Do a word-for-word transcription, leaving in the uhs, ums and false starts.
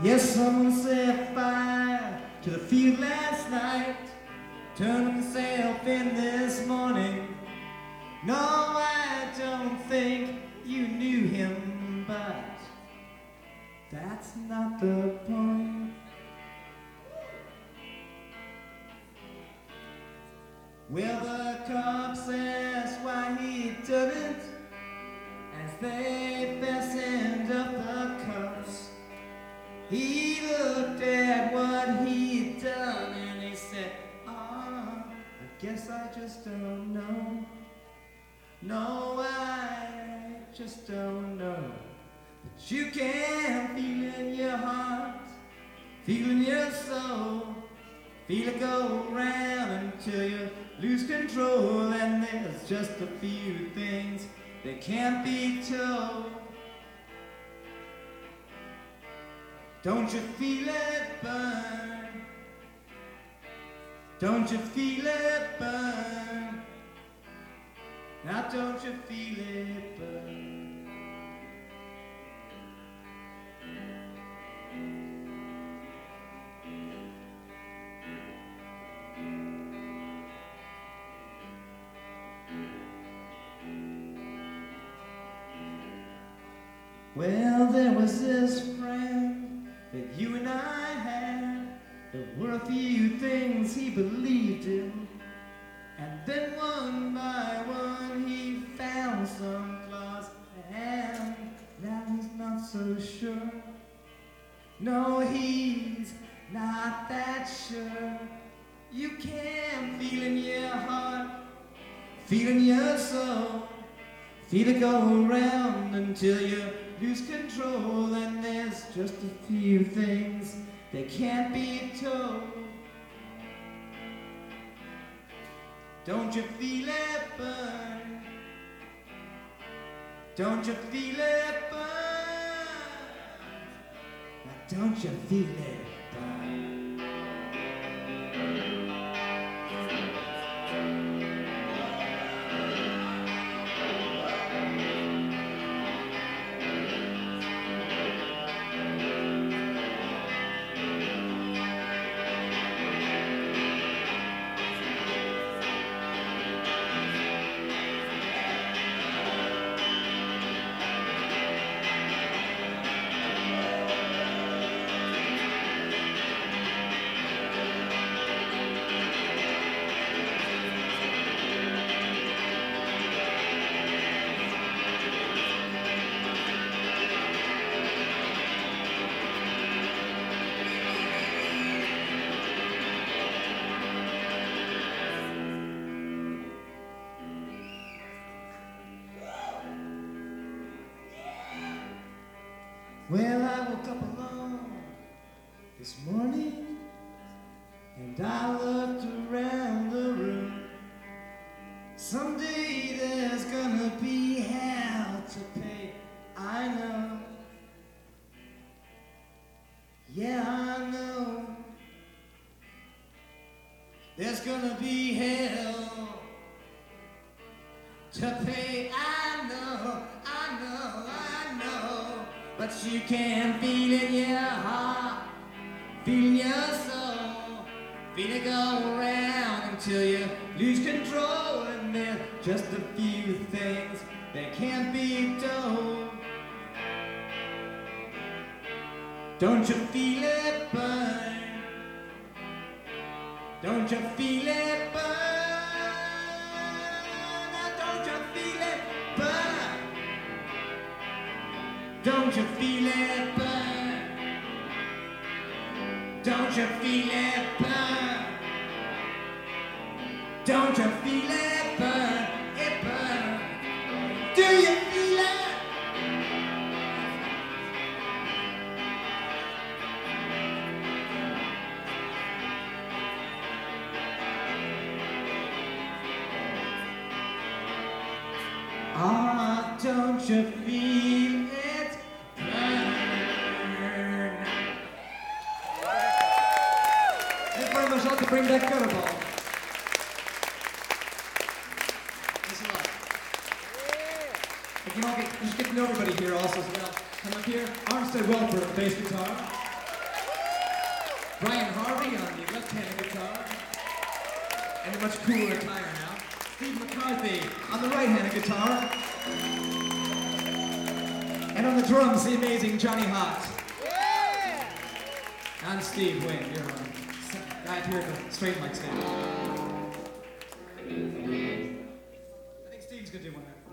Yes, someone set fire to the field last night, turned himself in this morning. No, I don't think you knew him, but that's not the point. Well, the cops asked why he done it, as they fastened up the cuffs. He looked at what he'd done and he said, ah, I guess I just don't know. No, I just don't know. But you can feel in your heart, feel in your soul, feel it go round until you lose control. And there's just a few things that can't be told. Don't you feel it burn? Don't you feel it burn? Now don't you feel it burn? Well, there was this friend that you and I had. There were a few things he believed in, and then one by one he found some flaws, and now he's not so sure. No, he's not that sure. You can feel in your heart, feel in your soul, feel it go around until you lose control. And there's just a few things that can't be told. Don't you feel it burn? Don't you feel it burn? Now don't you feel it burn? Well, I woke up alone this morning, and I looked around the room. Someday there's gonna be hell to pay, I know. Yeah, I know. There's gonna be hell to pay, I know, I know, I know. But you can feel in your heart, feel in your soul, feel it go around until you lose control. And there's just a few things that can't be told. Don't you feel it burn? Don't you feel it burn? Now don't you feel it burn? Don't you feel it burn? Don't you feel it burn? Don't you feel it burn? It burn. Do you feel it? Ah, don't you feel it burn? Thank you very much. I'd like to bring back Gutterball. Thanks a lot. You can all get, just get to know everybody here also. So now, come up here. Armstead Welper, bass guitar. Johnny on the left-handed guitar. And a much cooler attire now. Steve McCarthy on the right-handed guitar. And on the drums, the amazing Johnny Hott. Yeah! I'm Steve Wynn, you're on. Guy here at the Straight Mike stand. I think Steve's gonna do one.